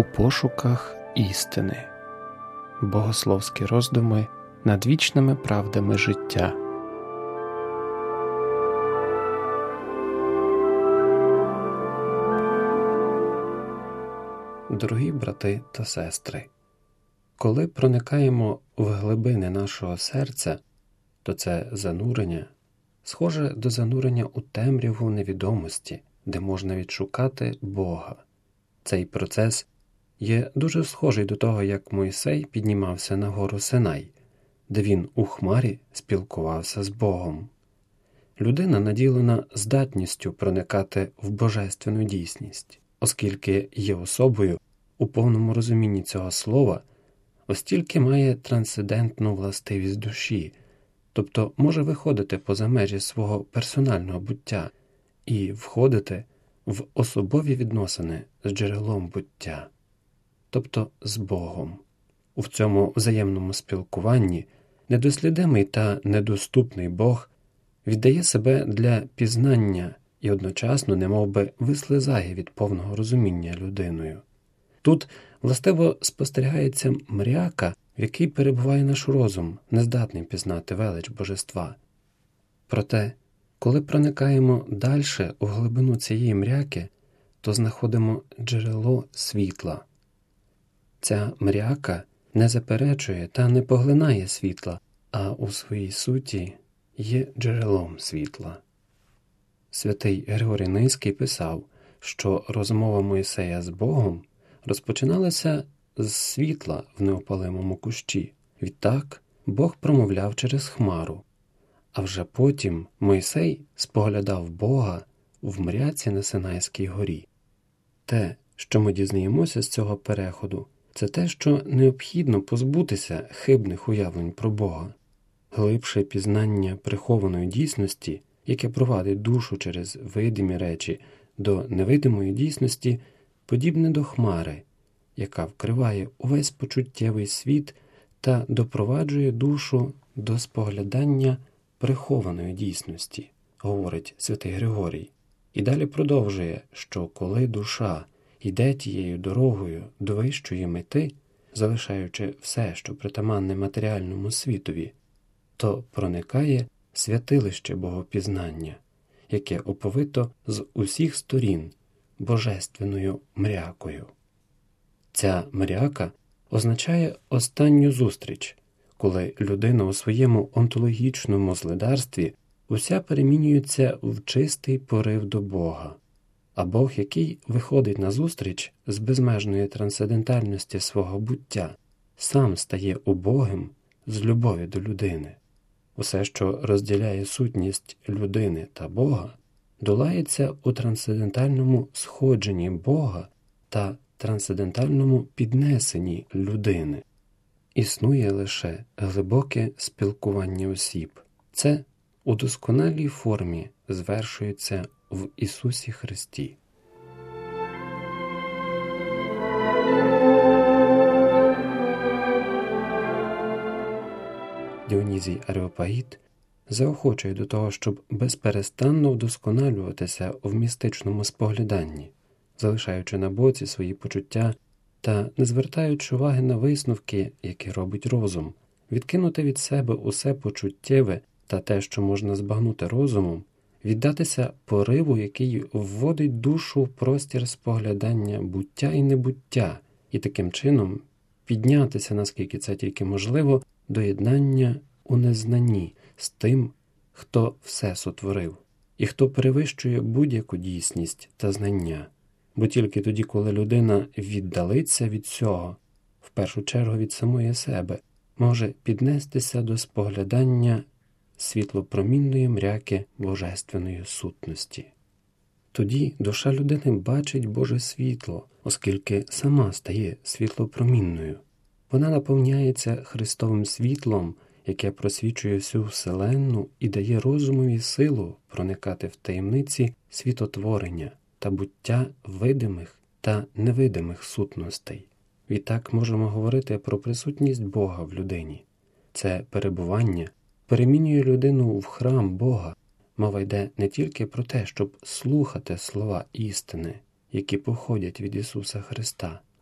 У пошуках істини. Богословські роздуми над вічними правдами життя. Дорогі брати та сестри, коли проникаємо в глибини нашого серця, то це занурення схоже до занурення у темряву невідомості, де можна відшукати Бога. Цей процес є дуже схожий до того, як Мойсей піднімався на гору Синай, де він у хмарі спілкувався з Богом. Людина наділена здатністю проникати в божественну дійсність, оскільки є особою у повному розумінні цього слова, оскільки має трансцендентну властивість душі, тобто може виходити поза межі свого персонального буття і входити в особові відносини з джерелом буття, тобто з Богом. У цьому взаємному спілкуванні недослідимий та недоступний Бог віддає себе для пізнання і одночасно немовби вислизає від повного розуміння людиною. Тут властиво спостерігається мряка, в якій перебуває наш розум, нездатний пізнати велич божества. Проте, коли проникаємо дальше у глибину цієї мряки, то знаходимо джерело світла. Ця мряка не заперечує та не поглинає світла, а у своїй суті є джерелом світла. Святий Григорій Низький писав, що розмова Мойсея з Богом розпочиналася з світла в неопалимому кущі. Відтак Бог промовляв через хмару, а вже потім Мойсей споглядав Бога в мряці на Синайській горі. Те, що ми дізнаємося з цього переходу, це те, що необхідно позбутися хибних уявлень про Бога. Глибше пізнання прихованої дійсності, яке провадить душу через видимі речі до невидимої дійсності, подібне до хмари, яка вкриває увесь почуттєвий світ та допроваджує душу до споглядання прихованої дійсності, говорить святий Григорій. І далі продовжує, що коли душа йде тією дорогою до вищої мети, залишаючи все, що притаманне матеріальному світові, то проникає святилище богопізнання, яке оповито з усіх сторін божественною мрякою. Ця мряка означає останню зустріч, коли людина у своєму онтологічному злидарстві уся перемінюється в чистий порив до Бога, а Бог, який виходить на зустріч з безмежної трансцендентальності свого буття, сам стає убогим з любові до людини. Усе, що розділяє сутність людини та Бога, долається у трансцендентальному сходженні Бога та трансцендентальному піднесенні людини. Існує лише глибоке спілкування осіб. Це у досконалій формі звершується в Ісусі Христі. Діонізій Ареопагіт заохочує до того, щоб безперестанно вдосконалюватися в містичному спогляданні, залишаючи на боці свої почуття та не звертаючи уваги на висновки, які робить розум, відкинути від себе усе почуттєве та те, що можна збагнути розумом, віддатися пориву, який вводить душу в простір споглядання буття і небуття, і таким чином піднятися, наскільки це тільки можливо, до єднання у незнанні з тим, хто все сотворив, і хто перевищує будь-яку дійсність та знання. Бо тільки тоді, коли людина віддалиться від цього, в першу чергу від самої себе, може піднестися до споглядання світлопромінної мряки божественної сутності. Тоді душа людини бачить Боже світло, оскільки сама стає світлопромінною. Вона наповняється Христовим світлом, яке просвічує всю вселенну і дає розумові силу проникати в таємниці світотворення та буття видимих та невидимих сутностей. Відтак можемо говорити про присутність Бога в людині. Це перебування перемінює людину в храм Бога. Мова йде не тільки про те, щоб слухати слова істини, які походять від Ісуса Христа,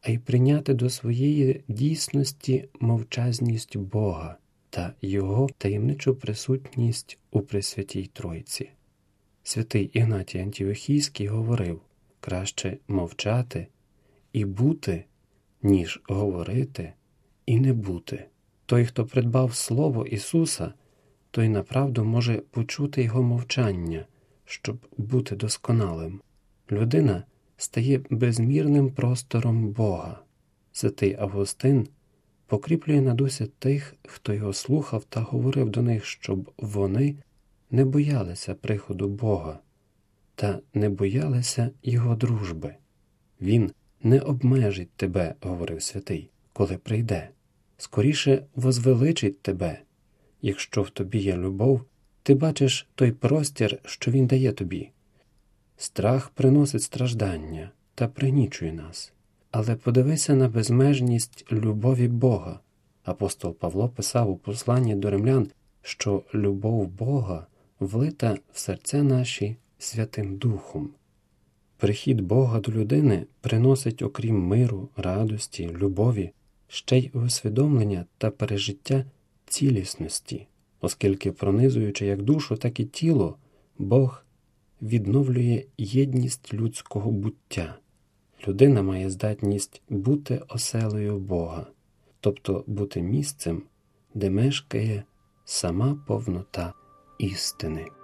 а й прийняти до своєї дійсності мовчазність Бога та Його таємничу присутність у Пресвятій Тройці. Святий Ігнатій Антіохійський говорив: краще мовчати і бути, ніж говорити і не бути. Той, хто придбав Слово Ісуса, той направду може почути Його мовчання, щоб бути досконалим. Людина стає безмірним простором Бога. Святий Августин покріплює на дусі тих, хто його слухав та говорив до них, щоб вони не боялися приходу Бога та не боялися Його дружби. Він не обмежить тебе, говорив святий, коли прийде. Скоріше возвеличить тебе. Якщо в тобі є любов, ти бачиш той простір, що він дає тобі. Страх приносить страждання та пригнічує нас. Але подивися на безмежність любові Бога. Апостол Павло писав у посланні до римлян, що любов Бога влита в серця наші Святим Духом. Прихід Бога до людини приносить, окрім миру, радості, любові, ще й усвідомлення та пережиття цілісності, оскільки, пронизуючи як душу, так і тіло, Бог відновлює єдність людського буття. Людина має здатність бути оселею Бога, тобто бути місцем, де мешкає сама повнота істини.